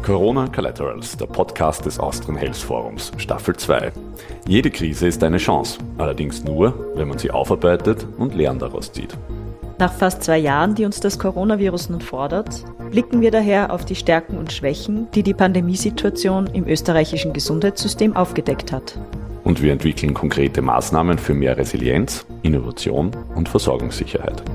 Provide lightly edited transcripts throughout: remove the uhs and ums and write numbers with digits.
Corona Collaterals, der Podcast des Austrian Health Forums, Staffel 2. Jede Krise ist eine Chance, allerdings nur, wenn man sie aufarbeitet und Lehren daraus zieht. Nach fast 2 Jahren, die uns das Coronavirus nun fordert, blicken wir daher auf die Stärken und Schwächen, die die Pandemiesituation im österreichischen Gesundheitssystem aufgedeckt hat. Und wir entwickeln konkrete Maßnahmen für mehr Resilienz, Innovation und Versorgungssicherheit.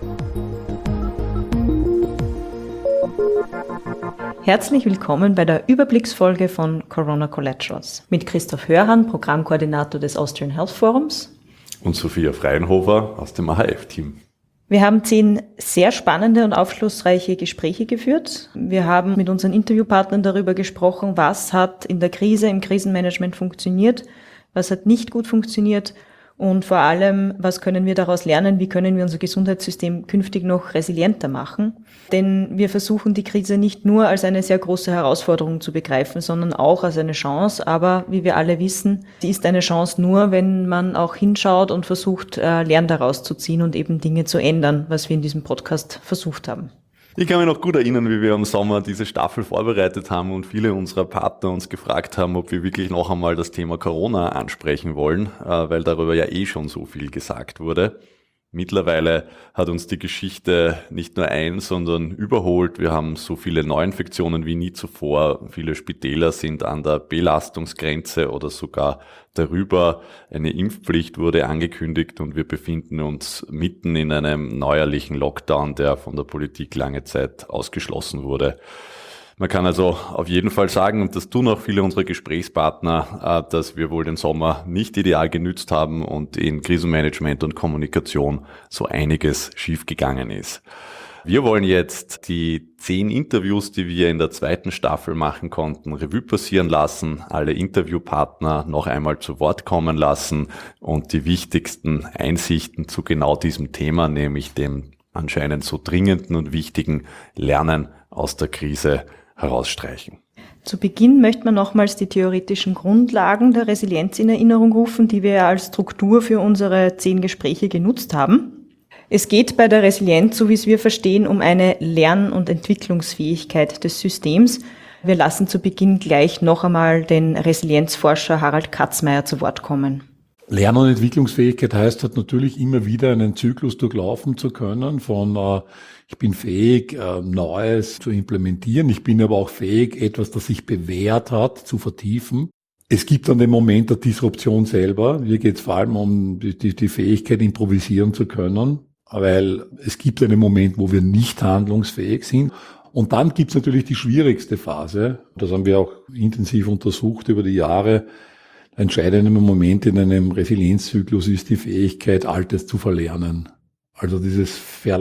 Herzlich willkommen bei der Überblicksfolge von Corona Collaterals mit Christoph Hörhan, Programmkoordinator des Austrian Health Forums. Und Sophia Freienhofer aus dem AHF-Team. Wir haben 10 sehr spannende und aufschlussreiche Gespräche geführt. Wir haben mit unseren Interviewpartnern darüber gesprochen, was hat in der Krise, im Krisenmanagement funktioniert, was hat nicht gut funktioniert und vor allem, was können wir daraus lernen, wie können wir unser Gesundheitssystem künftig noch resilienter machen. Denn wir versuchen die Krise nicht nur als eine sehr große Herausforderung zu begreifen, sondern auch als eine Chance. Aber wie wir alle wissen, sie ist eine Chance nur, wenn man auch hinschaut und versucht, Lernen daraus zu ziehen und eben Dinge zu ändern, was wir in diesem Podcast versucht haben. Ich kann mich noch gut erinnern, wie wir im Sommer diese Staffel vorbereitet haben und viele unserer Partner uns gefragt haben, ob wir wirklich noch einmal das Thema Corona ansprechen wollen, weil darüber ja schon so viel gesagt wurde. Mittlerweile hat uns die Geschichte nicht nur sondern überholt. Wir haben so viele Neuinfektionen wie nie zuvor. Viele Spitäler sind an der Belastungsgrenze oder sogar darüber. Eine Impfpflicht wurde angekündigt und wir befinden uns mitten in einem neuerlichen Lockdown, der von der Politik lange Zeit ausgeschlossen wurde. Man kann also auf jeden Fall sagen, und das tun auch viele unserer Gesprächspartner, dass wir wohl den Sommer nicht ideal genützt haben und in Krisenmanagement und Kommunikation so einiges schiefgegangen ist. Wir wollen jetzt die 10 Interviews, die wir in der 2. Staffel machen konnten, Revue passieren lassen, alle Interviewpartner noch einmal zu Wort kommen lassen und die wichtigsten Einsichten zu genau diesem Thema, nämlich dem anscheinend so dringenden und wichtigen Lernen aus der Krise herausstreichen. Zu Beginn möchte man nochmals die theoretischen Grundlagen der Resilienz in Erinnerung rufen, die wir als Struktur für unsere 10 Gespräche genutzt haben. Es geht bei der Resilienz, so wie es wir verstehen, um eine Lern- und Entwicklungsfähigkeit des Systems. Wir lassen zu Beginn gleich noch einmal den Resilienzforscher Harald Katzmeier zu Wort kommen. Lern- und Entwicklungsfähigkeit heißt halt natürlich immer wieder einen Zyklus durchlaufen zu können von ich bin fähig, Neues zu implementieren. Ich bin aber auch fähig, etwas, das sich bewährt hat, zu vertiefen. Es gibt dann den Moment der Disruption selber. Hier geht es vor allem um die Fähigkeit, improvisieren zu können, weil es gibt einen Moment, wo wir nicht handlungsfähig sind. Und dann gibt es natürlich die schwierigste Phase. Das haben wir auch intensiv untersucht über die Jahre. Der entscheidende Moment in einem Resilienzzyklus ist die Fähigkeit, Altes zu verlernen. Also dieses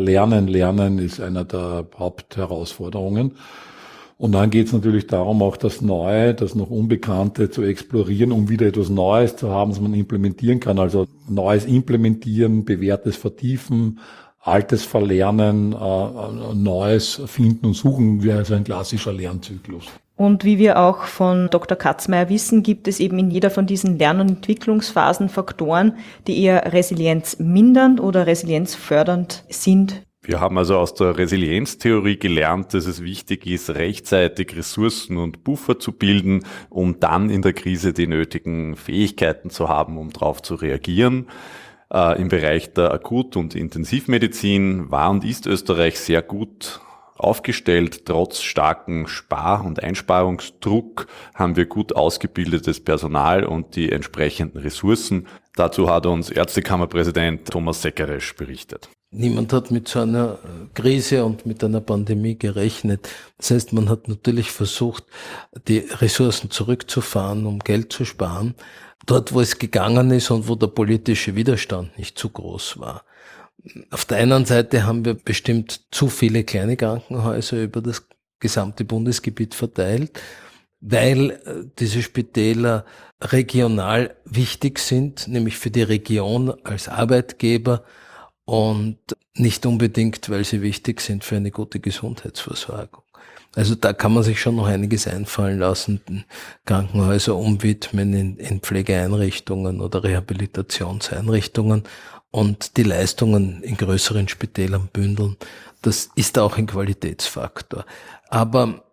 Lernen ist einer der Hauptherausforderungen. Und dann geht es natürlich darum, auch das Neue, das noch Unbekannte zu explorieren, um wieder etwas Neues zu haben, das man implementieren kann. Also Neues implementieren, Bewährtes vertiefen, Altes verlernen, Neues finden und suchen, wäre also ein klassischer Lernzyklus. Und wie wir auch von Dr. Katzmeier wissen, gibt es eben in jeder von diesen Lern- und Entwicklungsphasen Faktoren, die eher resilienzmindernd oder resilienzfördernd sind. Wir haben also aus der Resilienztheorie gelernt, dass es wichtig ist, rechtzeitig Ressourcen und Buffer zu bilden, um dann in der Krise die nötigen Fähigkeiten zu haben, um darauf zu reagieren. Im Bereich der Akut- und Intensivmedizin war und ist Österreich sehr gut aufgestellt. Trotz starken Spar- und Einsparungsdruck haben wir gut ausgebildetes Personal und die entsprechenden Ressourcen. Dazu hat uns Ärztekammerpräsident Thomas Sekeresch berichtet. Niemand hat mit so einer Krise und mit einer Pandemie gerechnet. Das heißt, man hat natürlich versucht, die Ressourcen zurückzufahren, um Geld zu sparen. Dort, wo es gegangen ist und wo der politische Widerstand nicht zu groß war. Auf der einen Seite haben wir bestimmt zu viele kleine Krankenhäuser über das gesamte Bundesgebiet verteilt, weil diese Spitäler regional wichtig sind, nämlich für die Region als Arbeitgeber und nicht unbedingt, weil sie wichtig sind für eine gute Gesundheitsversorgung. Also da kann man sich schon noch einiges einfallen lassen, Krankenhäuser umwidmen in Pflegeeinrichtungen oder Rehabilitationseinrichtungen und die Leistungen in größeren Spitälern bündeln. Das ist auch ein Qualitätsfaktor. Aber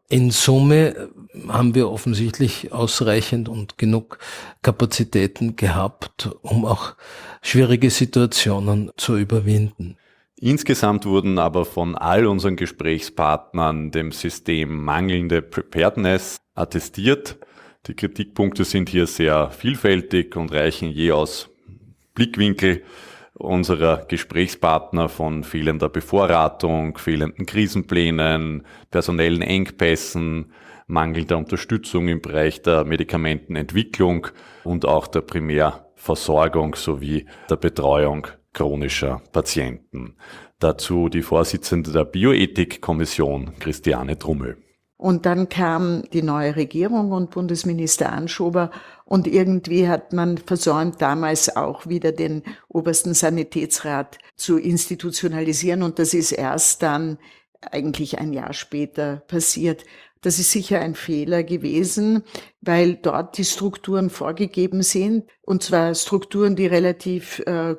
In Summe haben wir offensichtlich ausreichend und genug Kapazitäten gehabt, um auch schwierige Situationen zu überwinden. Insgesamt wurden aber von all unseren Gesprächspartnern dem System mangelnde Preparedness attestiert. Die Kritikpunkte sind hier sehr vielfältig und reichen je aus Blickwinkel unserer Gesprächspartner von fehlender Bevorratung, fehlenden Krisenplänen, personellen Engpässen, mangelnder Unterstützung im Bereich der Medikamentenentwicklung und auch der Primärversorgung sowie der Betreuung chronischer Patienten. Dazu die Vorsitzende der Bioethikkommission, Christiane Trummel. Und dann kam die neue Regierung und Bundesminister Anschober und irgendwie hat man versäumt, damals auch wieder den obersten Sanitätsrat zu institutionalisieren und das ist erst dann eigentlich ein Jahr später passiert. Das ist sicher ein Fehler gewesen, weil dort die Strukturen vorgegeben sind und zwar Strukturen, die relativ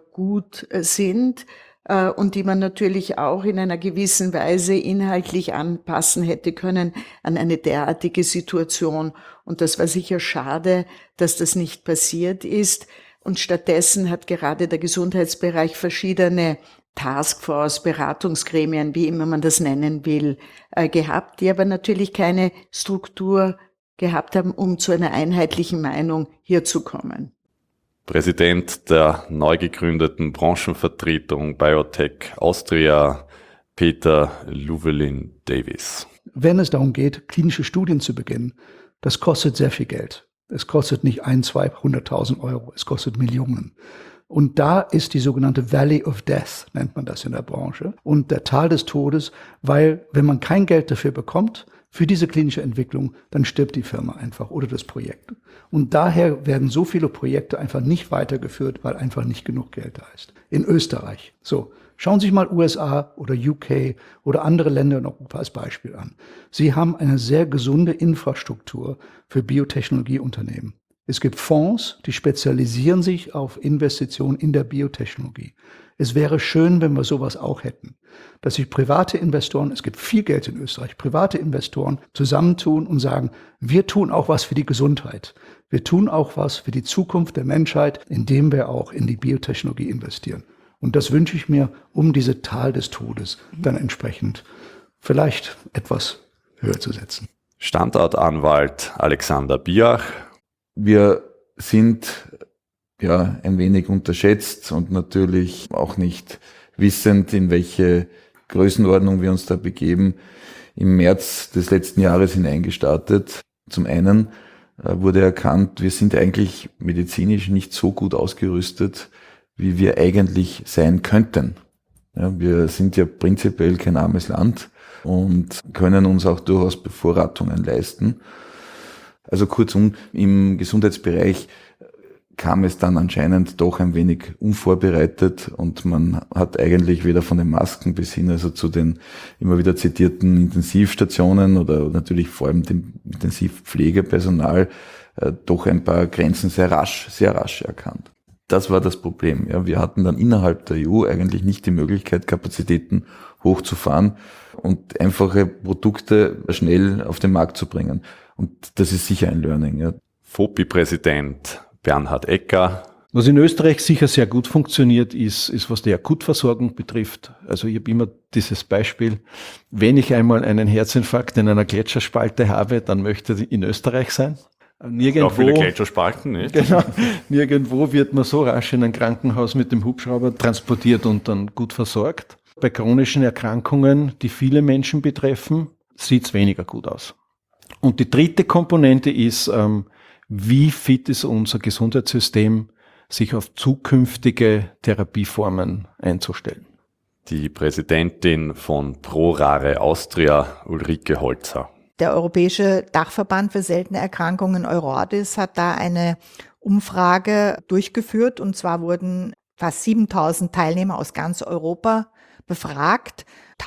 gut sind. Und die man natürlich auch in einer gewissen Weise inhaltlich anpassen hätte können an eine derartige Situation. Und das war sicher schade, dass das nicht passiert ist. Und stattdessen hat gerade der Gesundheitsbereich verschiedene Taskforce, Beratungsgremien, wie immer man das nennen will, gehabt, die aber natürlich keine Struktur gehabt haben, um zu einer einheitlichen Meinung hier zu kommen. Präsident der neu gegründeten Branchenvertretung Biotech Austria, Peter Llewellyn-Davies. Wenn es darum geht, klinische Studien zu beginnen, das kostet sehr viel Geld. Es kostet nicht 100.000, 200.000 Euro, es kostet Millionen. Und da ist die sogenannte Valley of Death, nennt man das in der Branche, und der Tal des Todes, weil wenn man kein Geld dafür bekommt, für diese klinische Entwicklung, dann stirbt die Firma einfach oder das Projekt. Und daher werden so viele Projekte einfach nicht weitergeführt, weil einfach nicht genug Geld da ist. In Österreich. So, schauen Sie sich mal USA oder UK oder andere Länder in Europa als Beispiel an. Sie haben eine sehr gesunde Infrastruktur für Biotechnologieunternehmen. Es gibt Fonds, die spezialisieren sich auf Investitionen in der Biotechnologie. Es wäre schön, wenn wir sowas auch hätten, dass sich private Investoren, es gibt viel Geld in Österreich, private Investoren zusammentun und sagen, wir tun auch was für die Gesundheit. Wir tun auch was für die Zukunft der Menschheit, indem wir auch in die Biotechnologie investieren. Und das wünsche ich mir, um diese Tal des Todes dann entsprechend vielleicht etwas höher zu setzen. Standortanwalt Alexander Biach. Wir sind ja ein wenig unterschätzt und natürlich auch nicht wissend, in welche Größenordnung wir uns da begeben. Im März des letzten Jahres hineingestartet. Zum einen wurde erkannt, wir sind eigentlich medizinisch nicht so gut ausgerüstet, wie wir eigentlich sein könnten. Ja, wir sind ja prinzipiell kein armes Land und können uns auch durchaus Bevorratungen leisten. Also kurzum, im Gesundheitsbereich kam es dann anscheinend doch ein wenig unvorbereitet und man hat eigentlich weder von den Masken bis hin also zu den immer wieder zitierten Intensivstationen oder natürlich vor allem dem Intensivpflegepersonal doch ein paar Grenzen sehr rasch erkannt. Das war das Problem. Ja, wir hatten dann innerhalb der EU eigentlich nicht die Möglichkeit, Kapazitäten hochzufahren und einfache Produkte schnell auf den Markt zu bringen. Und das ist sicher ein Learning. Ja. FOPI-Präsident Bernhard Ecker. Was in Österreich sicher sehr gut funktioniert, ist was die Akutversorgung betrifft. Also ich habe immer dieses Beispiel, wenn ich einmal einen Herzinfarkt in einer Gletscherspalte habe, dann möchte ich in Österreich sein. Auch viele Gletscherspalten, nicht? Genau, nirgendwo wird man so rasch in ein Krankenhaus mit dem Hubschrauber transportiert und dann gut versorgt. Bei chronischen Erkrankungen, die viele Menschen betreffen, sieht es weniger gut aus. Und die dritte Komponente ist, wie fit ist unser Gesundheitssystem, sich auf zukünftige Therapieformen einzustellen. Die Präsidentin von ProRare Austria, Ulrike Holzer. Der Europäische Dachverband für seltene Erkrankungen EURORDIS hat da eine Umfrage durchgeführt und zwar wurden fast 7.000 Teilnehmer aus ganz Europa befragt.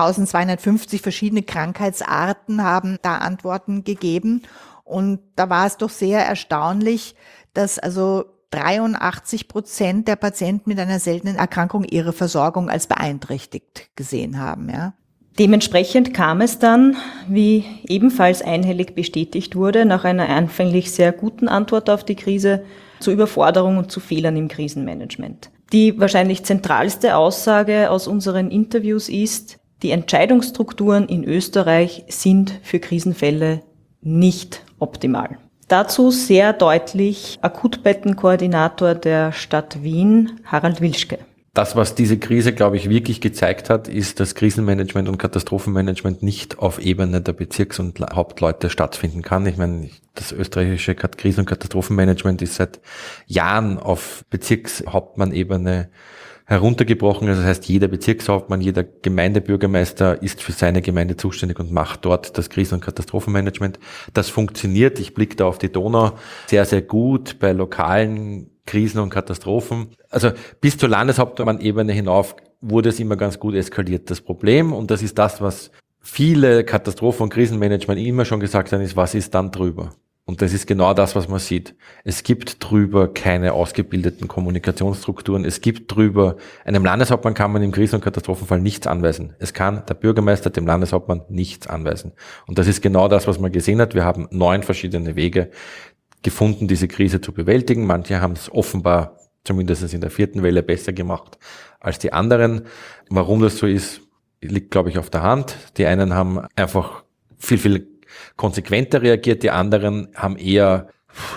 1.250 verschiedene Krankheitsarten haben da Antworten gegeben und da war es doch sehr erstaunlich, dass also 83% der Patienten mit einer seltenen Erkrankung ihre Versorgung als beeinträchtigt gesehen haben, ja. Dementsprechend kam es dann, wie ebenfalls einhellig bestätigt wurde, nach einer anfänglich sehr guten Antwort auf die Krise, zu Überforderung und zu Fehlern im Krisenmanagement. Die wahrscheinlich zentralste Aussage aus unseren Interviews ist, die Entscheidungsstrukturen in Österreich sind für Krisenfälle nicht optimal. Dazu sehr deutlich Akutbettenkoordinator der Stadt Wien, Harald Wilschke. Das, was diese Krise, glaube ich, wirklich gezeigt hat, ist, dass Krisenmanagement und Katastrophenmanagement nicht auf Ebene der Bezirks- und Hauptleute stattfinden kann. Ich meine, das österreichische Krisen- und Katastrophenmanagement ist seit Jahren auf Bezirkshauptmann-Ebene heruntergebrochen. Also das heißt, jeder Bezirkshauptmann, jeder Gemeindebürgermeister ist für seine Gemeinde zuständig und macht dort das Krisen- und Katastrophenmanagement. Das funktioniert. Ich blicke da auf die Donau sehr, sehr gut bei lokalen Krisen und Katastrophen. Also bis zur Landeshauptmann-Ebene hinauf wurde es immer ganz gut eskaliert. Das Problem, und das ist das, was viele Katastrophen- und Krisenmanagement immer schon gesagt haben, ist, was ist dann drüber? Und das ist genau das, was man sieht. Es gibt drüber keine ausgebildeten Kommunikationsstrukturen. Es gibt drüber, einem Landeshauptmann kann man im Krisen- und Katastrophenfall nichts anweisen. Es kann der Bürgermeister dem Landeshauptmann nichts anweisen. Und das ist genau das, was man gesehen hat. Wir haben 9 verschiedene Wege gefunden, diese Krise zu bewältigen. Manche haben es offenbar, zumindest in der 4. Welle, besser gemacht als die anderen. Warum das so ist, liegt, glaube ich, auf der Hand. Die einen haben einfach viel konsequenter reagiert, die anderen haben eher,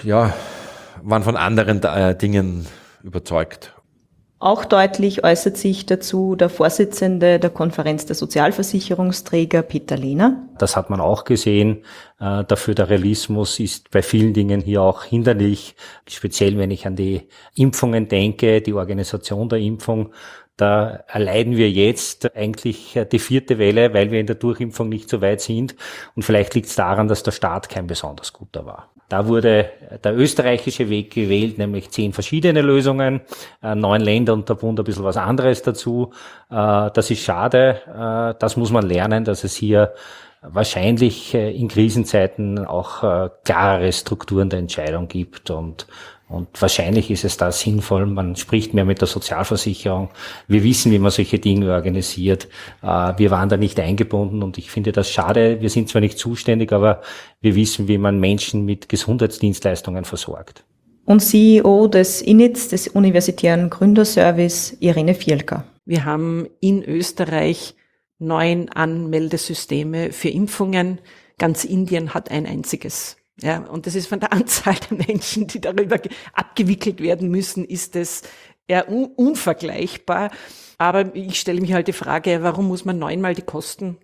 waren von anderen Dingen überzeugt. Auch deutlich äußert sich dazu der Vorsitzende der Konferenz der Sozialversicherungsträger, Peter Lehner. Das hat man auch gesehen. Der Föderalismus ist bei vielen Dingen hier auch hinderlich, speziell wenn ich an die Impfungen denke, die Organisation der Impfung. Da erleiden wir jetzt eigentlich die 4. Welle, weil wir in der Durchimpfung nicht so weit sind. Und vielleicht liegt es daran, dass der Start kein besonders guter war. Da wurde der österreichische Weg gewählt, nämlich 10 verschiedene Lösungen, 9 Länder und der Bund ein bisschen was anderes dazu. Das ist schade. Das muss man lernen, dass es hier wahrscheinlich in Krisenzeiten auch klarere Strukturen der Entscheidung gibt und wahrscheinlich ist es da sinnvoll, man spricht mehr mit der Sozialversicherung. Wir wissen, wie man solche Dinge organisiert. Wir waren da nicht eingebunden und ich finde das schade. Wir sind zwar nicht zuständig, aber wir wissen, wie man Menschen mit Gesundheitsdienstleistungen versorgt. Und CEO des INITS, des Universitären Gründerservice, Irene Fielker. Wir haben in Österreich 9 Anmeldesysteme für Impfungen. Ganz Indien hat ein einziges. Ja, und das ist von der Anzahl der Menschen, die darüber abgewickelt werden müssen, ist es eher unvergleichbar. Aber ich stelle mich halt die Frage, warum muss man 9-mal die Kosten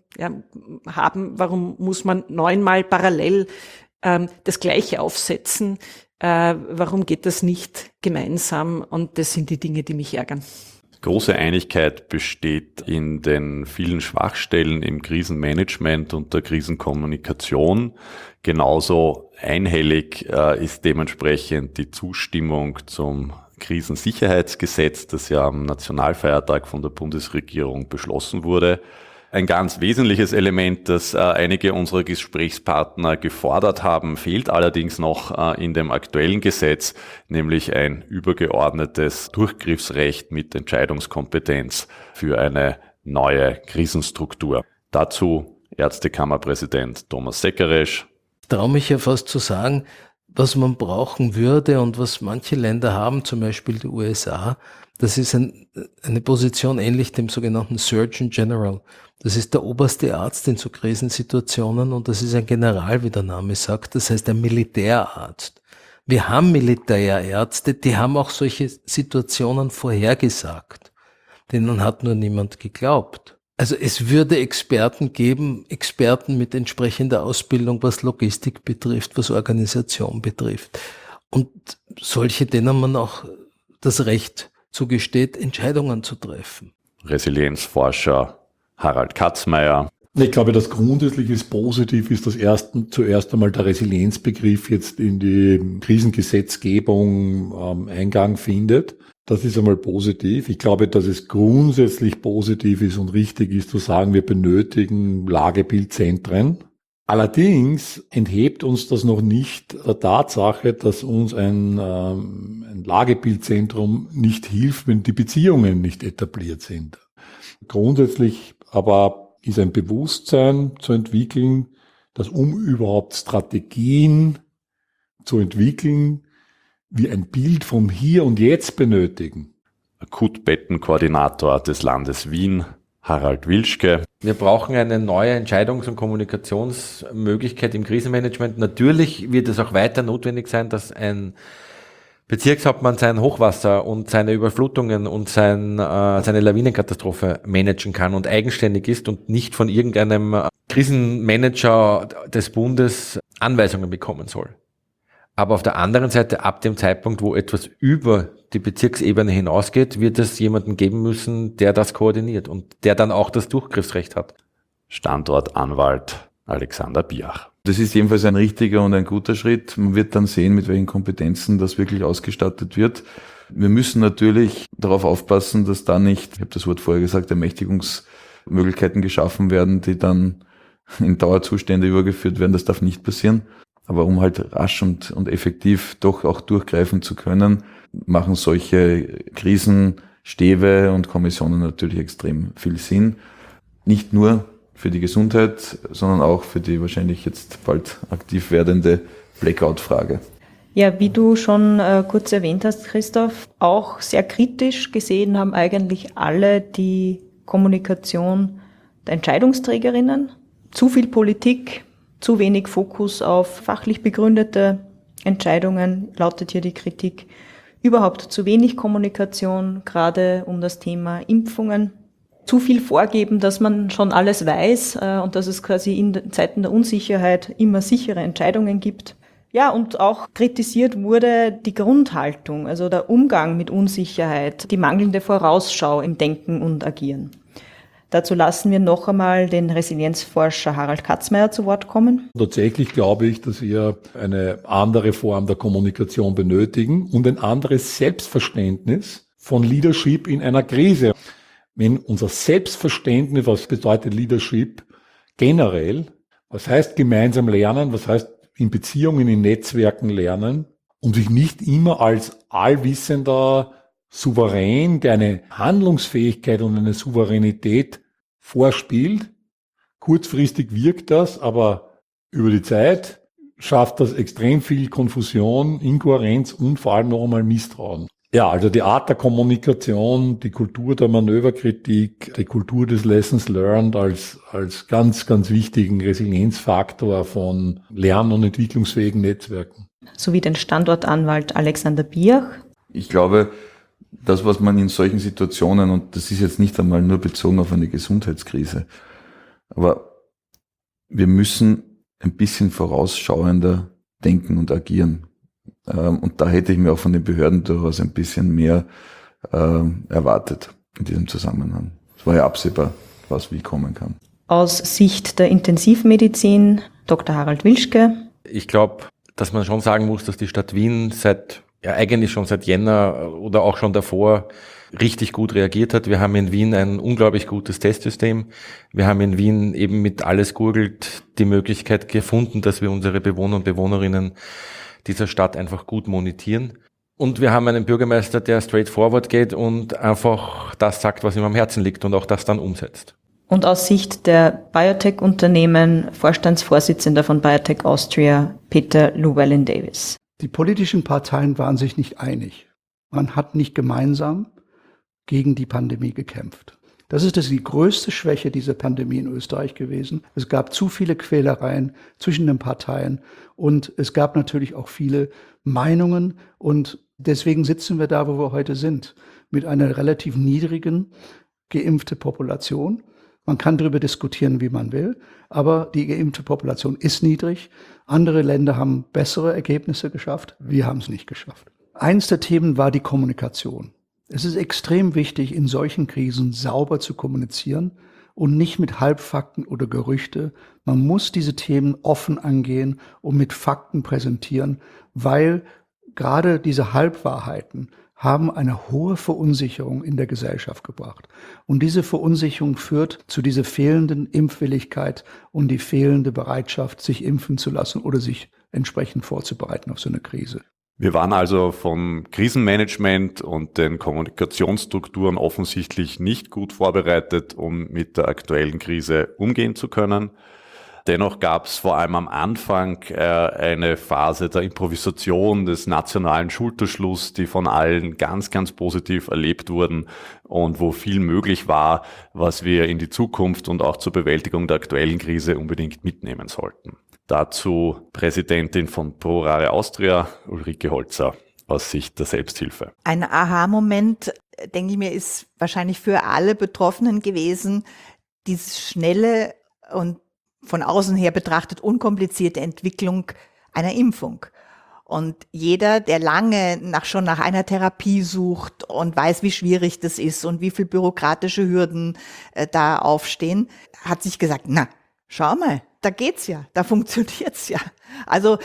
haben? Warum muss man 9-mal parallel das Gleiche aufsetzen? Warum geht das nicht gemeinsam? Und das sind die Dinge, die mich ärgern. Große Einigkeit besteht in den vielen Schwachstellen im Krisenmanagement und der Krisenkommunikation. Genauso einhellig ist dementsprechend die Zustimmung zum Krisensicherheitsgesetz, das ja am Nationalfeiertag von der Bundesregierung beschlossen wurde. Ein ganz wesentliches Element, das einige unserer Gesprächspartner gefordert haben, fehlt allerdings noch in dem aktuellen Gesetz, nämlich ein übergeordnetes Durchgriffsrecht mit Entscheidungskompetenz für eine neue Krisenstruktur. Dazu Ärztekammerpräsident Thomas Sekeresch. Ich traue mich ja fast zu sagen, was man brauchen würde und was manche Länder haben, zum Beispiel die USA, das ist eine Position ähnlich dem sogenannten Surgeon General. Das ist der oberste Arzt in so Krisensituationen und das ist ein General, wie der Name sagt, das heißt ein Militärarzt. Wir haben Militärärzte, die haben auch solche Situationen vorhergesagt. Denen hat nur niemand geglaubt. Also es würde Experten geben, Experten mit entsprechender Ausbildung, was Logistik betrifft, was Organisation betrifft. Und solche, denen man auch das Recht zugesteht, Entscheidungen zu treffen. Resilienzforscher Harald Katzmeier. Ich glaube, das grundsätzlich ist positiv, ist zuerst einmal der Resilienzbegriff jetzt in die Krisengesetzgebung Eingang findet. Das ist einmal positiv. Ich glaube, dass es grundsätzlich positiv ist und richtig ist zu sagen, wir benötigen Lagebildzentren. Allerdings enthebt uns das noch nicht der Tatsache, dass uns ein Lagebildzentrum nicht hilft, wenn die Beziehungen nicht etabliert sind. Grundsätzlich aber ist ein Bewusstsein zu entwickeln, dass um überhaupt Strategien zu entwickeln, wir ein Bild vom Hier und Jetzt benötigen. Akutbettenkoordinator des Landes Wien, Harald Wilschke. Wir brauchen eine neue Entscheidungs- und Kommunikationsmöglichkeit im Krisenmanagement. Natürlich wird es auch weiter notwendig sein, dass ein Bezirkshauptmann sein Hochwasser und seine Überflutungen und seine Lawinenkatastrophe managen kann und eigenständig ist und nicht von irgendeinem Krisenmanager des Bundes Anweisungen bekommen soll. Aber auf der anderen Seite, ab dem Zeitpunkt, wo etwas über die Bezirksebene hinausgeht, wird es jemanden geben müssen, der das koordiniert und der dann auch das Durchgriffsrecht hat. Standortanwalt Alexander Biach. Das ist jedenfalls ein richtiger und ein guter Schritt. Man wird dann sehen, mit welchen Kompetenzen das wirklich ausgestattet wird. Wir müssen natürlich darauf aufpassen, dass da nicht, ich habe das Wort vorher gesagt, Ermächtigungsmöglichkeiten geschaffen werden, die dann in Dauerzustände übergeführt werden. Das darf nicht passieren. Aber um halt rasch und effektiv doch auch durchgreifen zu können, machen solche Krisenstäbe und Kommissionen natürlich extrem viel Sinn. Nicht nur für die Gesundheit, sondern auch für die wahrscheinlich jetzt bald aktiv werdende Blackout-Frage. Ja, wie du schon kurz erwähnt hast, Christoph, auch sehr kritisch gesehen haben eigentlich alle die Kommunikation der Entscheidungsträgerinnen. Zu viel Politik, zu wenig Fokus auf fachlich begründete Entscheidungen, lautet hier die Kritik. Überhaupt zu wenig Kommunikation, gerade um das Thema Impfungen. Zu viel vorgeben, dass man schon alles weiß und dass es quasi in Zeiten der Unsicherheit immer sichere Entscheidungen gibt. Ja, und auch kritisiert wurde die Grundhaltung, also der Umgang mit Unsicherheit, die mangelnde Vorausschau im Denken und Agieren. Dazu lassen wir noch einmal den Resilienzforscher Harald Katzmeier zu Wort kommen. Tatsächlich glaube ich, dass wir eine andere Form der Kommunikation benötigen und ein anderes Selbstverständnis von Leadership in einer Krise. Wenn unser Selbstverständnis, was bedeutet Leadership generell, was heißt gemeinsam lernen, was heißt in Beziehungen, in Netzwerken lernen und sich nicht immer als allwissender Souverän, der eine Handlungsfähigkeit und eine Souveränität vorspielt. Kurzfristig wirkt das, aber über die Zeit schafft das extrem viel Konfusion, Inkohärenz und vor allem noch einmal Misstrauen. Ja, also die Art der Kommunikation, die Kultur der Manöverkritik, die Kultur des Lessons Learned als ganz, ganz wichtigen Resilienzfaktor von lern- und entwicklungsfähigen Netzwerken. Sowie den Standortanwalt Alexander Biach. Ich glaube, das, was man in solchen Situationen, und das ist jetzt nicht einmal nur bezogen auf eine Gesundheitskrise, aber wir müssen ein bisschen vorausschauender denken und agieren. Und da hätte ich mir auch von den Behörden durchaus ein bisschen mehr erwartet in diesem Zusammenhang. Es war ja absehbar, was wie kommen kann. Aus Sicht der Intensivmedizin Dr. Harald Wilschke. Ich glaube, dass man schon sagen muss, dass die Stadt Wien eigentlich schon seit Jänner oder auch schon davor richtig gut reagiert hat. Wir haben in Wien ein unglaublich gutes Testsystem. Wir haben in Wien eben mit Alles gurgelt die Möglichkeit gefunden, dass wir unsere Bewohner und Bewohnerinnen dieser Stadt einfach gut monitieren. Und wir haben einen Bürgermeister, der straightforward geht und einfach das sagt, was ihm am Herzen liegt und auch das dann umsetzt. Und aus Sicht der Biotech-Unternehmen Vorstandsvorsitzender von Biotech Austria, Peter Llewellyn-Davies. Die politischen Parteien waren sich nicht einig. Man hat nicht gemeinsam gegen die Pandemie gekämpft. Das ist die größte Schwäche dieser Pandemie in Österreich gewesen. Es gab zu viele Quälereien zwischen den Parteien und es gab natürlich auch viele Meinungen und deswegen sitzen wir da, wo wir heute sind, mit einer relativ niedrigen geimpfte Population. Man kann darüber diskutieren, wie man will, aber die geimpfte Population ist niedrig. Andere Länder haben bessere Ergebnisse geschafft. Wir haben es nicht geschafft. Eins der Themen war die Kommunikation. Es ist extrem wichtig, in solchen Krisen sauber zu kommunizieren und nicht mit Halbfakten oder Gerüchte. Man muss diese Themen offen angehen und mit Fakten präsentieren, weil gerade diese Halbwahrheiten haben eine hohe Verunsicherung in der Gesellschaft gebracht. Und diese Verunsicherung führt zu dieser fehlenden Impfwilligkeit und die fehlende Bereitschaft, sich impfen zu lassen oder sich entsprechend vorzubereiten auf so eine Krise. Wir waren also vom Krisenmanagement und den Kommunikationsstrukturen offensichtlich nicht gut vorbereitet, um mit der aktuellen Krise umgehen zu können. Dennoch gab es vor allem am Anfang eine Phase der Improvisation, des nationalen Schulterschlusses, die von allen ganz, ganz positiv erlebt wurden und wo viel möglich war, was wir in die Zukunft und auch zur Bewältigung der aktuellen Krise unbedingt mitnehmen sollten. Dazu Präsidentin von ProRare Austria, Ulrike Holzer, aus Sicht der Selbsthilfe. Ein Aha-Moment, denke ich mir, ist wahrscheinlich für alle Betroffenen gewesen, diese schnelle und von außen her betrachtet unkomplizierte Entwicklung einer Impfung. Und jeder, der lange schon nach einer Therapie sucht und weiß, wie schwierig das ist und wie viel bürokratische Hürden da aufstehen, hat sich gesagt, na, schau mal, da geht's ja, da funktioniert's ja. Also,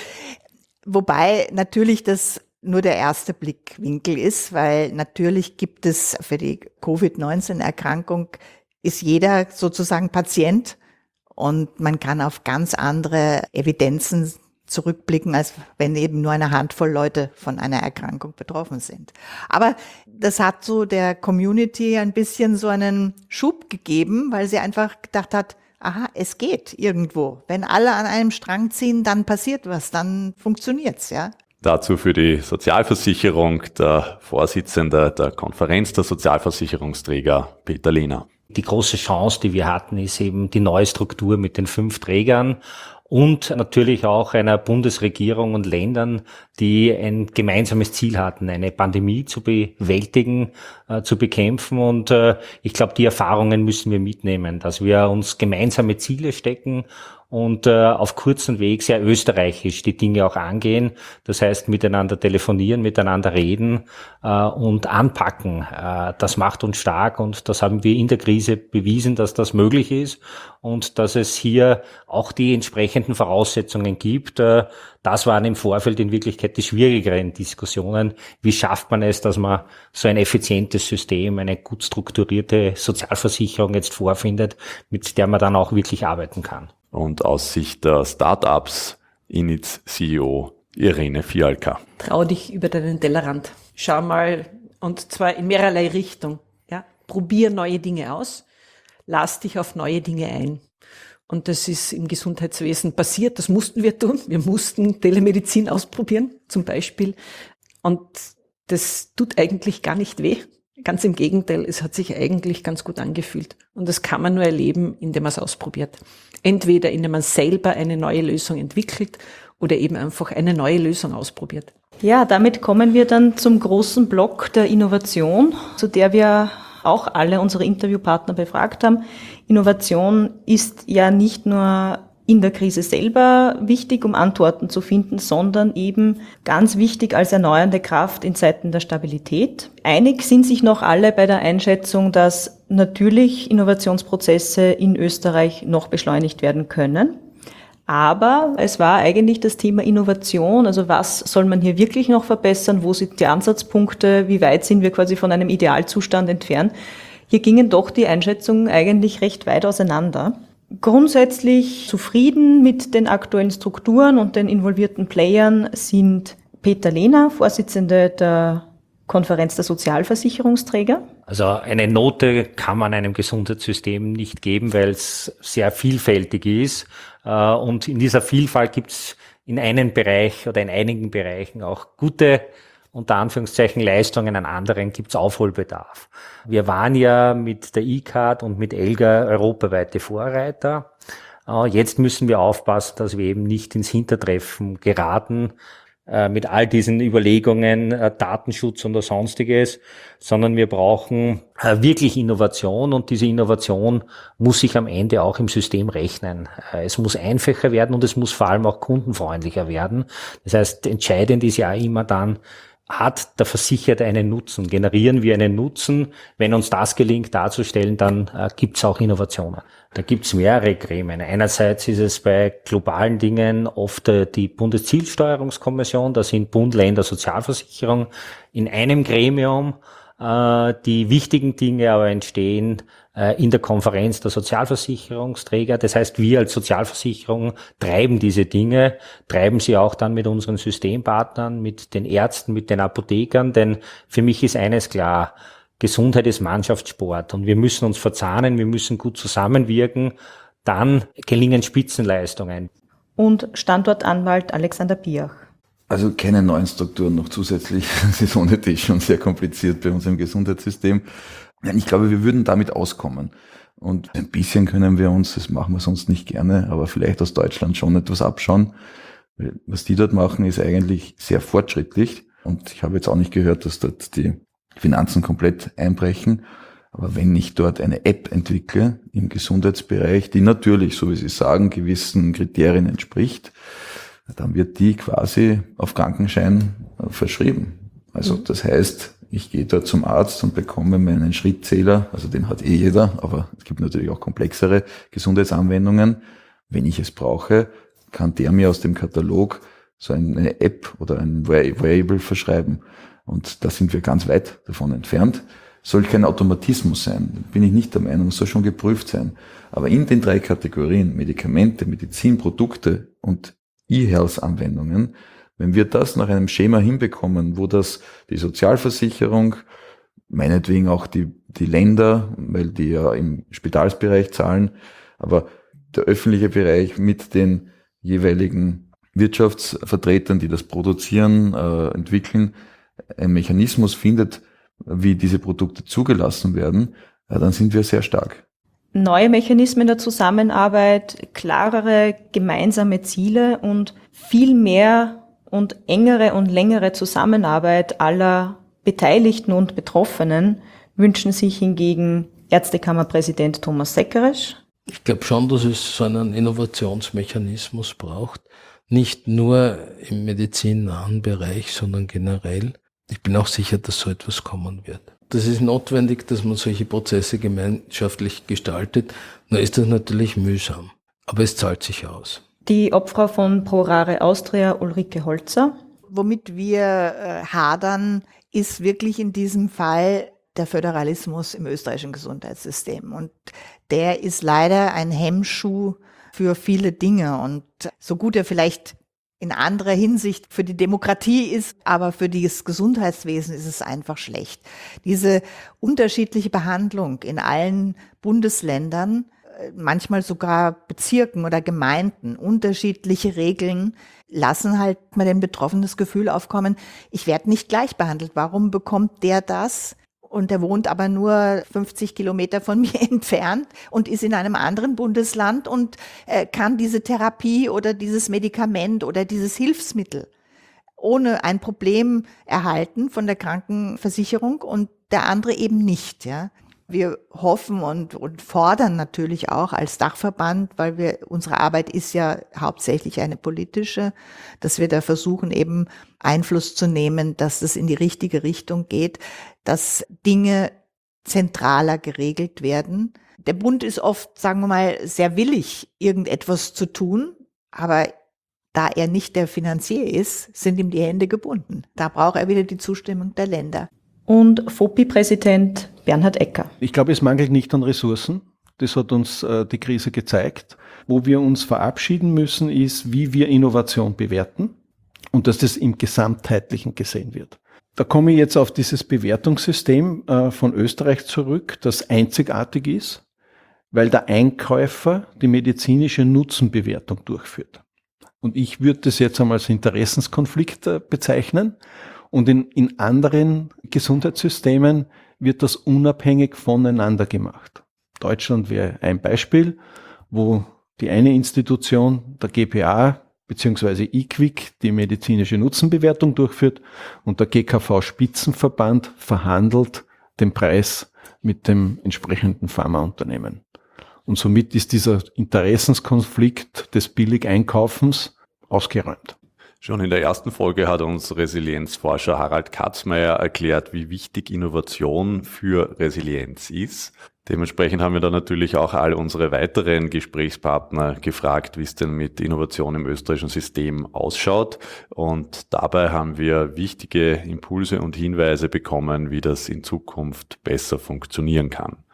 wobei natürlich das nur der erste Blickwinkel ist, weil natürlich gibt es für die Covid-19-Erkrankung ist jeder sozusagen Patient und man kann auf ganz andere Evidenzen zurückblicken, als wenn eben nur eine Handvoll Leute von einer Erkrankung betroffen sind. Aber das hat so der Community ein bisschen so einen Schub gegeben, weil sie einfach gedacht hat, aha, es geht irgendwo. Wenn alle an einem Strang ziehen, dann passiert was, dann funktioniert's, ja. Dazu für die Sozialversicherung der Vorsitzende der Konferenz der Sozialversicherungsträger, Peter Lehner. Die große Chance, die wir hatten, ist eben die neue Struktur mit den 5 Trägern und natürlich auch einer Bundesregierung und Ländern, die ein gemeinsames Ziel hatten, eine Pandemie zu bewältigen, zu bekämpfen. Und ich glaube, die Erfahrungen müssen wir mitnehmen, dass wir uns gemeinsame Ziele stecken und auf kurzen Weg sehr österreichisch die Dinge auch angehen. Das heißt, miteinander telefonieren, miteinander reden und anpacken. Das macht uns stark und das haben wir in der Krise bewiesen, dass das möglich ist und dass es hier auch die entsprechenden Voraussetzungen gibt. Das waren im Vorfeld in Wirklichkeit die schwierigeren Diskussionen. Wie schafft man es, dass man so ein effizientes System, eine gut strukturierte Sozialversicherung jetzt vorfindet, mit der man dann auch wirklich arbeiten kann? Und aus Sicht der Startups, Inits CEO Irene Fialka. Trau dich über deinen Tellerrand. Schau mal, und zwar in mehrerlei Richtung. Ja? Probier neue Dinge aus, lass dich auf neue Dinge ein. Und das ist im Gesundheitswesen passiert, das mussten wir tun. Wir mussten Telemedizin ausprobieren, zum Beispiel. Und das tut eigentlich gar nicht weh. Ganz im Gegenteil, es hat sich eigentlich ganz gut angefühlt. Und das kann man nur erleben, indem man es ausprobiert. Entweder indem man selber eine neue Lösung entwickelt oder eben einfach eine neue Lösung ausprobiert. Ja, damit kommen wir dann zum großen Block der Innovation, zu der wir auch alle unsere Interviewpartner befragt haben. Innovation ist ja nicht nur in der Krise selber wichtig, um Antworten zu finden, sondern eben ganz wichtig als erneuernde Kraft in Zeiten der Stabilität. Einig sind sich noch alle bei der Einschätzung, dass natürlich Innovationsprozesse in Österreich noch beschleunigt werden können. Aber es war eigentlich das Thema Innovation, also was soll man hier wirklich noch verbessern, wo sind die Ansatzpunkte, wie weit sind wir quasi von einem Idealzustand entfernt. Hier gingen doch die Einschätzungen eigentlich recht weit auseinander. Grundsätzlich zufrieden mit den aktuellen Strukturen und den involvierten Playern sind Peter Lehner, Vorsitzende der Konferenz der Sozialversicherungsträger. Also eine Note kann man einem Gesundheitssystem nicht geben, weil es sehr vielfältig ist. Und in dieser Vielfalt gibt es in einem Bereich oder in einigen Bereichen auch gute, unter Anführungszeichen, Leistungen, an anderen gibt es Aufholbedarf. Wir waren ja mit der E-Card und mit ELGA europaweite Vorreiter. Jetzt müssen wir aufpassen, dass wir eben nicht ins Hintertreffen geraten mit all diesen Überlegungen, Datenschutz und Sonstiges, sondern wir brauchen wirklich Innovation und diese Innovation muss sich am Ende auch im System rechnen. Es muss einfacher werden und es muss vor allem auch kundenfreundlicher werden. Das heißt, entscheidend ist ja immer dann, hat der Versicherte einen Nutzen? Generieren wir einen Nutzen? Wenn uns das gelingt darzustellen, dann gibt es auch Innovationen. Da gibt es mehrere Gremien. Einerseits ist es bei globalen Dingen oft die Bundeszielsteuerungskommission, da sind Bund, Länder, Sozialversicherung in einem Gremium. Die wichtigen Dinge aber entstehen in der Konferenz der Sozialversicherungsträger. Das heißt, wir als Sozialversicherung treiben diese Dinge, treiben sie auch dann mit unseren Systempartnern, mit den Ärzten, mit den Apothekern, denn für mich ist eines klar: Gesundheit ist Mannschaftssport und wir müssen uns verzahnen, wir müssen gut zusammenwirken, dann gelingen Spitzenleistungen. Und Standortanwalt Alexander Piach. Also keine neuen Strukturen noch zusätzlich. Das ist ohnehin schon sehr kompliziert bei uns im Gesundheitssystem. Ich glaube, wir würden damit auskommen. Und ein bisschen können wir uns, das machen wir sonst nicht gerne, aber vielleicht aus Deutschland schon etwas abschauen. Was die dort machen, ist eigentlich sehr fortschrittlich. Und ich habe jetzt auch nicht gehört, dass dort die Finanzen komplett einbrechen. Aber wenn ich dort eine App entwickle im Gesundheitsbereich, die natürlich, so wie Sie sagen, gewissen Kriterien entspricht, dann wird die quasi auf Krankenschein verschrieben. Also das heißt, ich gehe dort zum Arzt und bekomme meinen Schrittzähler, also den hat jeder, aber es gibt natürlich auch komplexere Gesundheitsanwendungen. Wenn ich es brauche, kann der mir aus dem Katalog so eine App oder ein Wearable verschreiben. Und da sind wir ganz weit davon entfernt. Soll kein Automatismus sein, bin ich nicht der Meinung, soll schon geprüft sein. Aber in den 3 Kategorien, Medikamente, Medizin, Produkte und E-Health-Anwendungen, wenn wir das nach einem Schema hinbekommen, wo das die Sozialversicherung, meinetwegen auch die Länder, weil die ja im Spitalsbereich zahlen, aber der öffentliche Bereich mit den jeweiligen Wirtschaftsvertretern, die das produzieren, entwickeln, ein Mechanismus findet, wie diese Produkte zugelassen werden, dann sind wir sehr stark. Neue Mechanismen der Zusammenarbeit, klarere gemeinsame Ziele und viel mehr und engere und längere Zusammenarbeit aller Beteiligten und Betroffenen wünschen sich hingegen Ärztekammerpräsident Thomas Sekeresch. Ich glaube schon, dass es so einen Innovationsmechanismus braucht, nicht nur im medizinnahen Bereich, sondern generell. Ich bin auch sicher, dass so etwas kommen wird. Das ist notwendig, dass man solche Prozesse gemeinschaftlich gestaltet. Nur ist das natürlich mühsam, aber es zahlt sich aus. Die Obfrau von ProRare Austria, Ulrike Holzer. Womit wir hadern, ist wirklich in diesem Fall der Föderalismus im österreichischen Gesundheitssystem. Und der ist leider ein Hemmschuh für viele Dinge. Und so gut er vielleicht in anderer Hinsicht für die Demokratie ist, aber für das Gesundheitswesen ist es einfach schlecht. Diese unterschiedliche Behandlung in allen Bundesländern, manchmal sogar Bezirken oder Gemeinden, unterschiedliche Regeln, lassen halt mal den Betroffenen das Gefühl aufkommen, ich werde nicht gleich behandelt. Warum bekommt der das? Und der wohnt aber nur 50 Kilometer von mir entfernt und ist in einem anderen Bundesland und kann diese Therapie oder dieses Medikament oder dieses Hilfsmittel ohne ein Problem erhalten von der Krankenversicherung und der andere eben nicht, ja. Wir hoffen und fordern natürlich auch als Dachverband, weil unsere Arbeit ist ja hauptsächlich eine politische, dass wir da versuchen, eben Einfluss zu nehmen, dass es in die richtige Richtung geht, dass Dinge zentraler geregelt werden. Der Bund ist oft, sagen wir mal, sehr willig, irgendetwas zu tun, aber da er nicht der Finanzier ist, sind ihm die Hände gebunden. Da braucht er wieder die Zustimmung der Länder. Und FOPI-Präsident Bernhard Ecker. Ich glaube, es mangelt nicht an Ressourcen. Das hat uns die Krise gezeigt. Wo wir uns verabschieden müssen, ist, wie wir Innovation bewerten und dass das im Gesamtheitlichen gesehen wird. Da komme ich jetzt auf dieses Bewertungssystem von Österreich zurück, das einzigartig ist, weil der Einkäufer die medizinische Nutzenbewertung durchführt. Und ich würde das jetzt einmal als Interessenskonflikt bezeichnen. Und in anderen Gesundheitssystemen wird das unabhängig voneinander gemacht. Deutschland wäre ein Beispiel, wo die eine Institution, der GPA bzw. IQWiC, die medizinische Nutzenbewertung durchführt und der GKV-Spitzenverband verhandelt den Preis mit dem entsprechenden Pharmaunternehmen. Und somit ist dieser Interessenskonflikt des Billigeinkaufens ausgeräumt. Schon in der ersten Folge hat uns Resilienzforscher Harald Katzmeier erklärt, wie wichtig Innovation für Resilienz ist. Dementsprechend haben wir da natürlich auch all unsere weiteren Gesprächspartner gefragt, wie es denn mit Innovation im österreichischen System ausschaut. Und dabei haben wir wichtige Impulse und Hinweise bekommen, wie das in Zukunft besser funktionieren kann.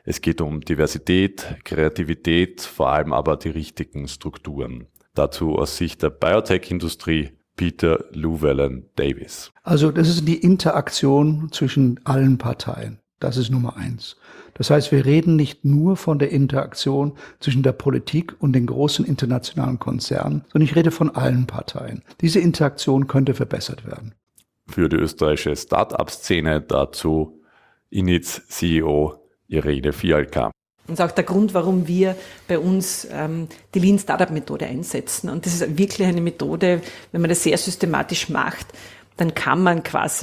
Es geht um Diversität, Kreativität, vor allem aber die richtigen Strukturen. Dazu aus Sicht der Biotech-Industrie Peter Llewellyn-Davies. Also das ist die Interaktion zwischen allen Parteien. Das ist Nummer 1. Das heißt, wir reden nicht nur von der Interaktion zwischen der Politik und den großen internationalen Konzernen, sondern ich rede von allen Parteien. Diese Interaktion könnte verbessert werden. Für die österreichische Start-up-Szene dazu Inits CEO Irene Fialka. Und auch der Grund, warum wir bei uns die Lean Startup Methode einsetzen. Und das ist wirklich eine Methode, wenn man das sehr systematisch macht, dann kann man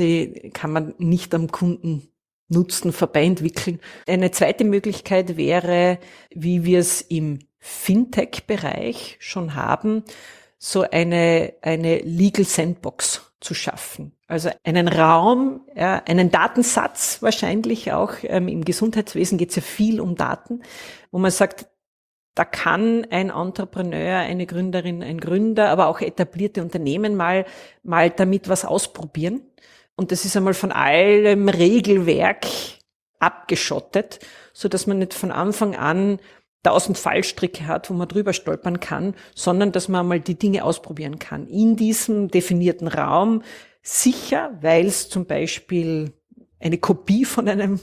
nicht am Kunden Nutzen vorbei entwickeln. Eine zweite Möglichkeit wäre, wie wir es im Fintech-Bereich schon haben, so eine Legal Sandbox zu schaffen. Also einen Raum, einen Datensatz wahrscheinlich auch. Im Gesundheitswesen geht es ja viel um Daten, wo man sagt, da kann ein Entrepreneur, eine Gründerin, ein Gründer, aber auch etablierte Unternehmen mal damit was ausprobieren. Und das ist einmal von allem Regelwerk abgeschottet, so dass man nicht von Anfang an 1000 Fallstricke hat, wo man drüber stolpern kann, sondern dass man mal die Dinge ausprobieren kann. In diesem definierten Raum sicher, weil es zum Beispiel eine Kopie von einem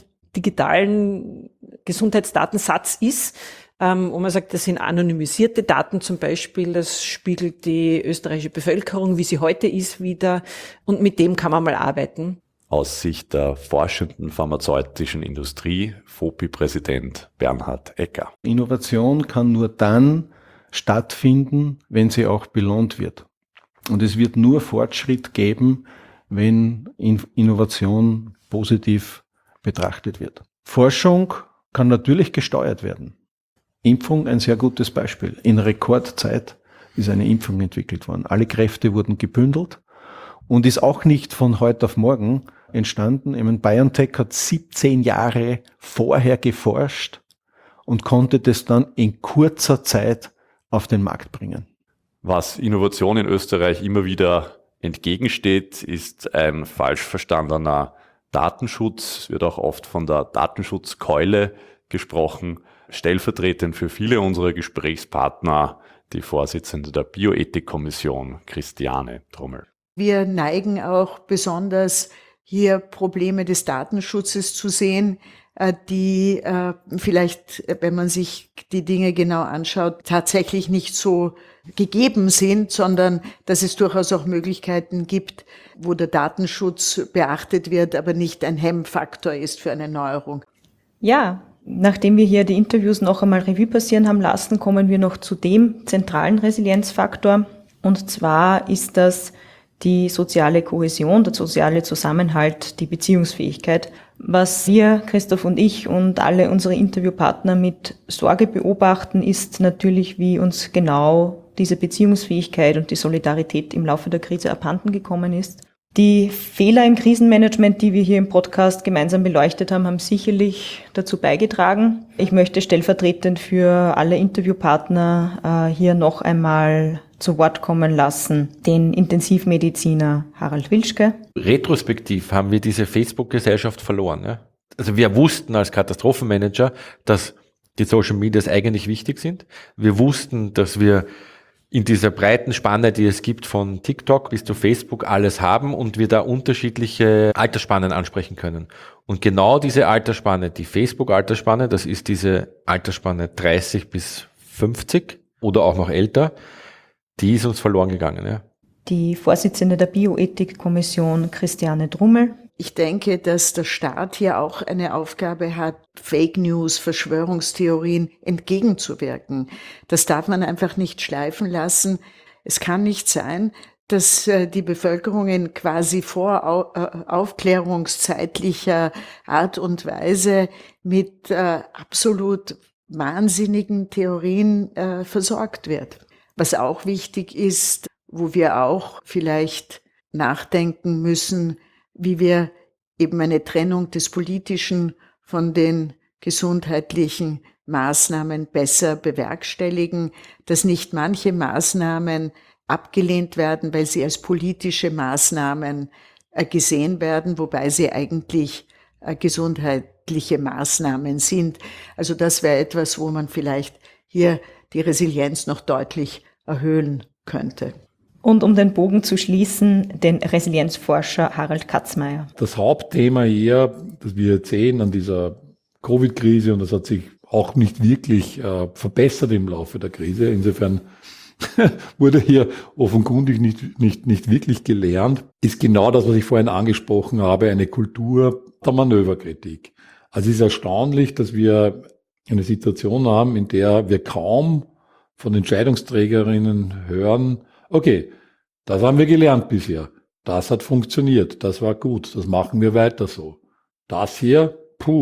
digitalen Gesundheitsdatensatz ist, wo man sagt, das sind anonymisierte Daten zum Beispiel, das spiegelt die österreichische Bevölkerung, wie sie heute ist, wider, und mit dem kann man mal arbeiten. Aus Sicht der forschenden pharmazeutischen Industrie, FOPI-Präsident Bernhard Ecker. Innovation kann nur dann stattfinden, wenn sie auch belohnt wird. Und es wird nur Fortschritt geben, wenn Innovation positiv betrachtet wird. Forschung kann natürlich gesteuert werden. Impfung ein sehr gutes Beispiel. In Rekordzeit ist eine Impfung entwickelt worden. Alle Kräfte wurden gebündelt und ist auch nicht von heute auf morgen entstanden. BioNTech hat 17 Jahre vorher geforscht und konnte das dann in kurzer Zeit auf den Markt bringen. Was Innovation in Österreich immer wieder entgegensteht, ist ein falsch verstandener Datenschutz. Es wird auch oft von der Datenschutzkeule gesprochen. Stellvertretend für viele unserer Gesprächspartner die Vorsitzende der Bioethikkommission, Christiane Drummel. Wir neigen auch besonders hier Probleme des Datenschutzes zu sehen, die vielleicht, wenn man sich die Dinge genau anschaut, tatsächlich nicht so gegeben sind, sondern dass es durchaus auch Möglichkeiten gibt, wo der Datenschutz beachtet wird, aber nicht ein Hemmfaktor ist für eine Neuerung. Ja, nachdem wir hier die Interviews noch einmal Revue passieren haben lassen, kommen wir noch zu dem zentralen Resilienzfaktor. Und zwar ist das die soziale Kohäsion, der soziale Zusammenhalt, die Beziehungsfähigkeit. Was wir, Christoph und ich und alle unsere Interviewpartner mit Sorge beobachten, ist natürlich, wie uns genau diese Beziehungsfähigkeit und die Solidarität im Laufe der Krise abhanden gekommen ist. Die Fehler im Krisenmanagement, die wir hier im Podcast gemeinsam beleuchtet haben, haben sicherlich dazu beigetragen. Ich möchte stellvertretend für alle Interviewpartner hier noch einmal zu Wort kommen lassen den Intensivmediziner Harald Wilschke. Retrospektiv haben wir diese Facebook-Gesellschaft verloren. Ja? Also wir wussten als Katastrophenmanager, dass die Social Medias eigentlich wichtig sind. Wir wussten, dass wir in dieser breiten Spanne, die es gibt, von TikTok bis zu Facebook alles haben und wir da unterschiedliche Altersspannen ansprechen können. Und genau diese Altersspanne, die Facebook-Altersspanne, das ist diese Altersspanne 30 bis 50 oder auch noch älter, die ist uns verloren gegangen. Ja. Die Vorsitzende der Bioethikkommission, Christiane Drummel. Ich denke, dass der Staat hier auch eine Aufgabe hat, Fake News, Verschwörungstheorien entgegenzuwirken. Das darf man einfach nicht schleifen lassen. Es kann nicht sein, dass die Bevölkerung in quasi voraufklärungszeitlicher Art und Weise mit absolut wahnsinnigen Theorien versorgt wird. Was auch wichtig ist, wo wir auch vielleicht nachdenken müssen, wie wir eben eine Trennung des Politischen von den gesundheitlichen Maßnahmen besser bewerkstelligen, dass nicht manche Maßnahmen abgelehnt werden, weil sie als politische Maßnahmen gesehen werden, wobei sie eigentlich gesundheitliche Maßnahmen sind. Also das wäre etwas, wo man vielleicht hier die Resilienz noch deutlich erhöhen könnte. Und um den Bogen zu schließen, den Resilienzforscher Harald Katzmeier. Das Hauptthema hier, das wir jetzt sehen an dieser Covid-Krise, und das hat sich auch nicht wirklich verbessert im Laufe der Krise. Insofern wurde hier offenkundig nicht wirklich gelernt, ist genau das, was ich vorhin angesprochen habe, eine Kultur der Manöverkritik. Also es ist erstaunlich, dass wir eine Situation haben, in der wir kaum von Entscheidungsträgerinnen hören, okay, das haben wir gelernt bisher, das hat funktioniert, das war gut, das machen wir weiter so. Das hier,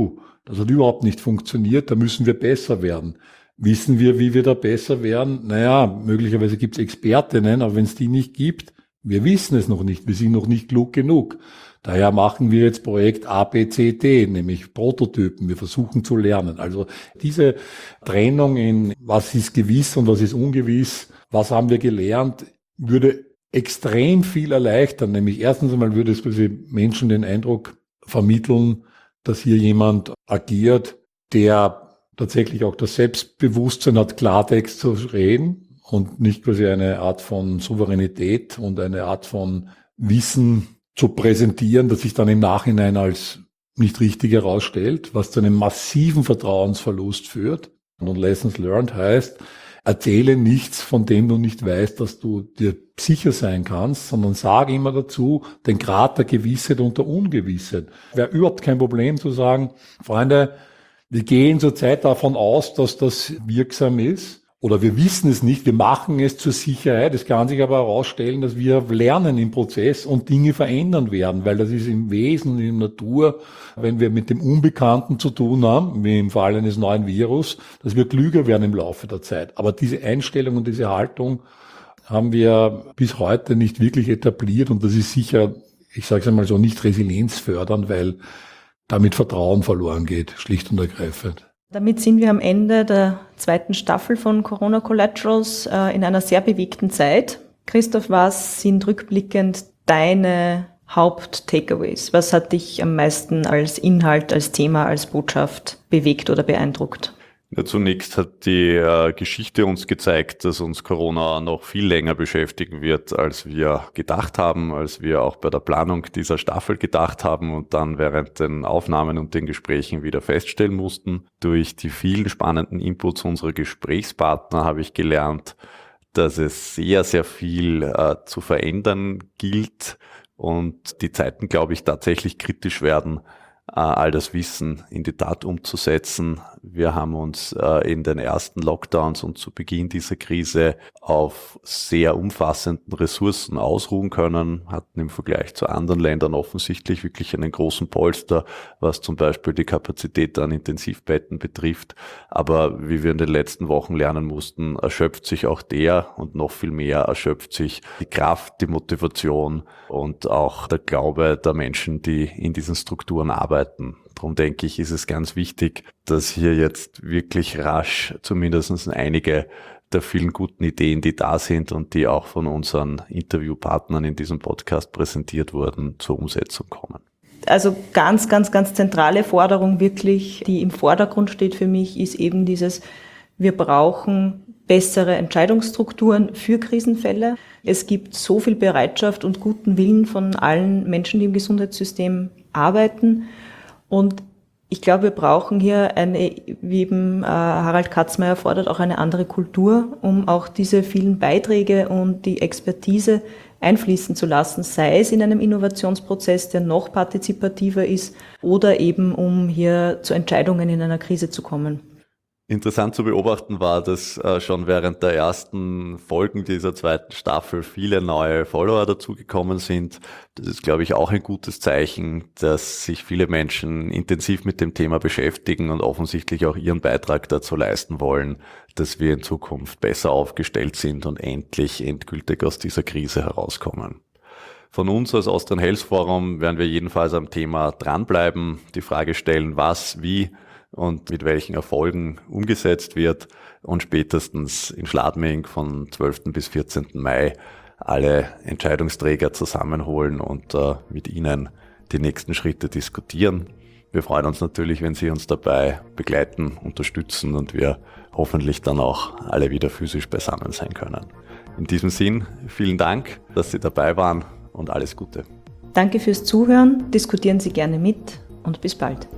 das hat überhaupt nicht funktioniert, da müssen wir besser werden. Wissen wir, wie wir da besser werden? Naja, möglicherweise gibt es Expertinnen, aber wenn es die nicht gibt, wir wissen es noch nicht, wir sind noch nicht klug genug. Daher machen wir jetzt Projekt ABCD, nämlich Prototypen. Wir versuchen zu lernen. Also diese Trennung in was ist gewiss und was ist ungewiss, was haben wir gelernt, würde extrem viel erleichtern. Nämlich erstens einmal würde es Menschen den Eindruck vermitteln, dass hier jemand agiert, der tatsächlich auch das Selbstbewusstsein hat, Klartext zu reden und nicht quasi eine Art von Souveränität und eine Art von Wissen zu präsentieren, das sich dann im Nachhinein als nicht richtig herausstellt, was zu einem massiven Vertrauensverlust führt. Und Lessons learned heißt, erzähle nichts, von dem du nicht weißt, dass du dir sicher sein kannst, sondern sage immer dazu den Grad der Gewissheit und der Ungewissheit. Wäre überhaupt kein Problem zu sagen, Freunde, wir gehen zurzeit davon aus, dass das wirksam ist, oder wir wissen es nicht, wir machen es zur Sicherheit. Es kann sich aber herausstellen, dass wir lernen im Prozess und Dinge verändern werden, weil das ist im Wesen, in der Natur, wenn wir mit dem Unbekannten zu tun haben, wie im Fall eines neuen Virus, dass wir klüger werden im Laufe der Zeit. Aber diese Einstellung und diese Haltung haben wir bis heute nicht wirklich etabliert, und das ist sicher, ich sage es einmal so, nicht resilienzfördernd, weil damit Vertrauen verloren geht, schlicht und ergreifend. Damit sind wir am Ende der 2. Staffel von Corona Collaterals in einer sehr bewegten Zeit. Christoph, was sind rückblickend deine Haupt-Takeaways? Was hat dich am meisten als Inhalt, als Thema, als Botschaft bewegt oder beeindruckt? Ja, zunächst hat die Geschichte uns gezeigt, dass uns Corona noch viel länger beschäftigen wird, als wir gedacht haben, als wir auch bei der Planung dieser Staffel gedacht haben und dann während den Aufnahmen und den Gesprächen wieder feststellen mussten. Durch die vielen spannenden Inputs unserer Gesprächspartner habe ich gelernt, dass es sehr, sehr viel zu verändern gilt und die Zeiten, glaube ich, tatsächlich kritisch werden, all das Wissen in die Tat umzusetzen. Wir haben uns in den ersten Lockdowns und zu Beginn dieser Krise auf sehr umfassenden Ressourcen ausruhen können, hatten im Vergleich zu anderen Ländern offensichtlich wirklich einen großen Polster, was zum Beispiel die Kapazität an Intensivbetten betrifft. Aber wie wir in den letzten Wochen lernen mussten, erschöpft sich auch der und noch viel mehr erschöpft sich die Kraft, die Motivation und auch der Glaube der Menschen, die in diesen Strukturen arbeiten. Darum denke ich, ist es ganz wichtig, dass hier jetzt wirklich rasch zumindest einige der vielen guten Ideen, die da sind und die auch von unseren Interviewpartnern in diesem Podcast präsentiert wurden, zur Umsetzung kommen. Also ganz, ganz, ganz zentrale Forderung wirklich, die im Vordergrund steht für mich, ist eben dieses, wir brauchen bessere Entscheidungsstrukturen für Krisenfälle. Es gibt so viel Bereitschaft und guten Willen von allen Menschen, die im Gesundheitssystem arbeiten. Und ich glaube, wir brauchen hier eine, wie eben Harald Katzmeier fordert, auch eine andere Kultur, um auch diese vielen Beiträge und die Expertise einfließen zu lassen, sei es in einem Innovationsprozess, der noch partizipativer ist, oder eben um hier zu Entscheidungen in einer Krise zu kommen. Interessant zu beobachten war, dass schon während der ersten Folgen dieser 2. Staffel viele neue Follower dazugekommen sind. Das ist, glaube ich, auch ein gutes Zeichen, dass sich viele Menschen intensiv mit dem Thema beschäftigen und offensichtlich auch ihren Beitrag dazu leisten wollen, dass wir in Zukunft besser aufgestellt sind und endlich endgültig aus dieser Krise herauskommen. Von uns als Austrian Health Forum werden wir jedenfalls am Thema dranbleiben, die Frage stellen, was, wie und mit welchen Erfolgen umgesetzt wird und spätestens in Schladming von 12. bis 14. Mai alle Entscheidungsträger zusammenholen und mit ihnen die nächsten Schritte diskutieren. wir freuen uns natürlich, wenn Sie uns dabei begleiten, unterstützen und wir hoffentlich dann auch alle wieder physisch beisammen sein können. In diesem Sinn, vielen Dank, dass Sie dabei waren und alles Gute. Danke fürs Zuhören, diskutieren Sie gerne mit und bis bald.